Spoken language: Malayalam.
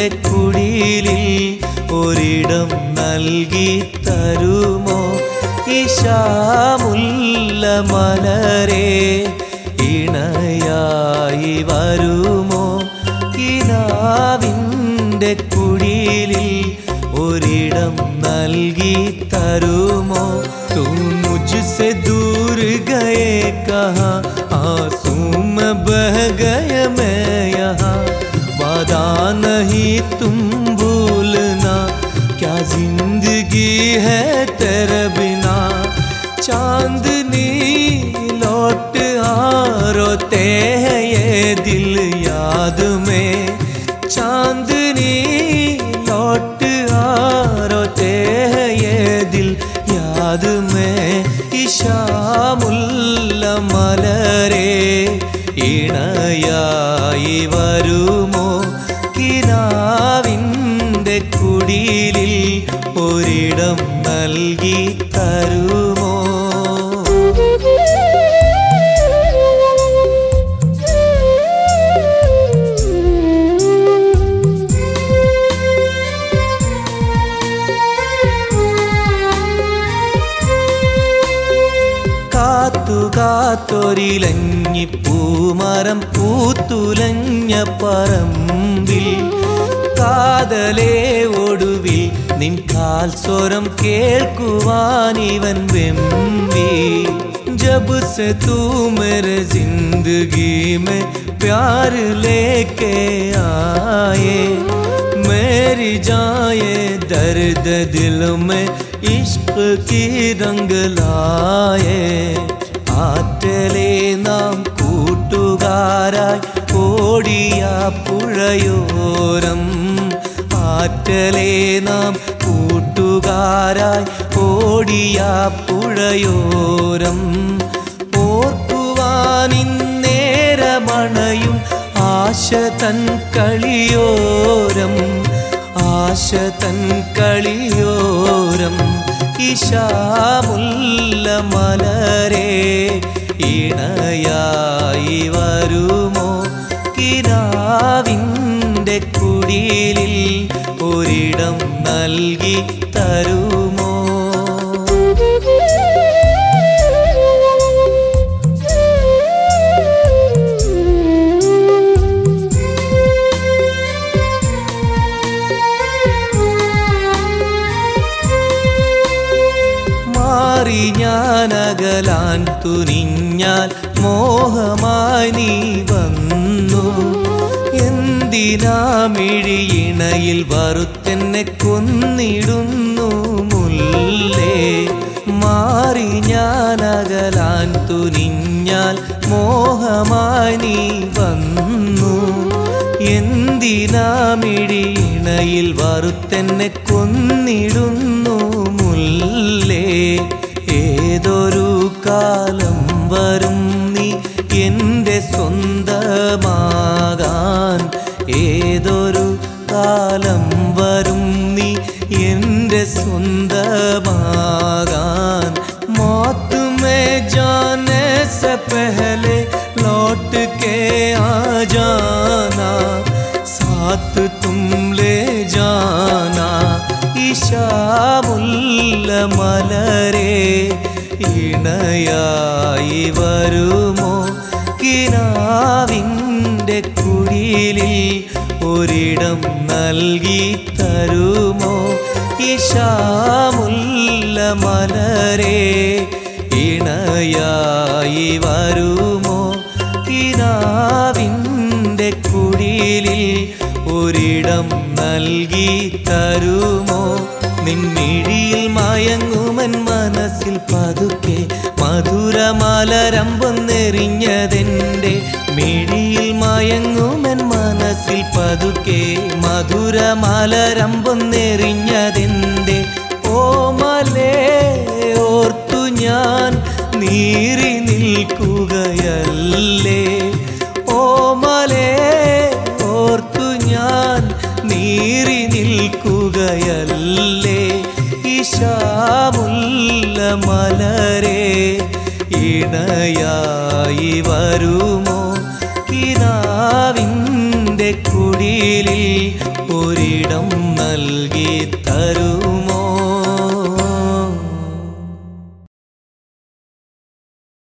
കിനാവിൻ്റെ കുടിലിൽ ഒരിടം നൽകി തരുമോ ഇശാമുല്ല മലരെ ഇണയായി വരുമോ കിനാവിൻ്റെ കുടിലിൽ ഒരിടം നൽകി തരുമോ तुम मुझसे दूर गए कहाँ आंसू में बह गए मैं यहाँ वादा नहीं तुम भूलना क्या जिंदगी है तेरे बिना चांदनी लौट आ रोते हैं ये दिल याद में चांदनी लौट आ रोते हैं ये दिल याद में ഇശാമുല്ല മലരെ ഇണയായി വരുമോ കിനാവിൻ്റെ കുടിലിൽ ഒരിടം നൽകി തരുമോ കാത്തുകാത്തൊരിലഞ്ഞി പൂമരം പൂത്തുലഞ്ഞ പറമ്പിൽ കാതലേ ഒടുവിൽ നിൻ കാൽ സ്വരം കേൾക്കുവാനിവൻ വെമ്പി जब से तू मेरे जिंदगी में प्यार लेके आए मेरी जाए दर्द दिल में इश्क की रंग लाए ആറ്റലേ നാം കൂട്ടുകാരായി ഓടിയ പുഴയോരം ആറ്റലേ നാം കൂട്ടുകാരായി ഓടിയ പുഴയോരം ഓർക്കുവാനിന്നേരമണയും ആശ തൻ കളിയോരം ആശ തൻ കളിയോരം ഇശാമുല്ല മലരെ ഇണയായി വരുമോ കിനാവിൻ്റെ കുടിലിൽ ഒരിടം നൽകി തരുമോ ഞാനകലാൻ തുനിഞ്ഞാൽ മോഹമായി നീ വന്നു എന്തിനാമിഴിയിണയിൽ വറുത്തെന്നെ കൊന്നിടുന്നു മുല്ലേ മാറി ഞാനകലാൻ തുനിഞ്ഞാൽ മോഹമായി നീ വന്നു എന്തിനാമിഴിയിണയിൽ വറുത്തെന്നെ കൊന്നിടുന്നു മുല്ലേ ഏതൊരു കാലം വരും നീ എൻ്റെ സ്വന്തമാകാൻ ഏതൊരു കാലം വരും നീ എൻ്റെ സ്വന്തമാകാൻ മौत में जाने से पहले लौट के आ जाना साथ तुम ले जाना ഇശാമുല്ല മലരെ ഇണയായി വരുമോ കിനാവിൻ്റെ കുടിലിൽ ഒരിടം നൽകി തരുമോ ഇശാമുല്ല മലരെ ഇണയായി വരുമോ കിനാവിൻ്റെ കുടിലിൽ ഒരിടം നൽകി തരുമോ നിൻമിഴിയിൽ മയങ്ങുമൻ മനസ്സിൽ പതുക്കെ മധുരമലരമ്പൊന്നെറിഞ്ഞതെൻ്റെ മിഴിയിൽ മയങ്ങുമൻ മനസ്സിൽ പതുക്കെ മധുരമലരമ്പൊന്നെറിഞ്ഞതെൻ്റെ ഓമലേ ഓർത്തു ഞാൻ നീറി നിൽക്കുകയല്ലേ ഓമലേ ഓർത്തു ഞാൻ നീറി നിൽക്കുകയല്ലേ ഇശാമുല്ല മലരെ ഇണയായി വരുമോ കിനാവിൻ്റെ നിന്റെ കുടിലിൽ ഒരിടം നൽകി തരൂ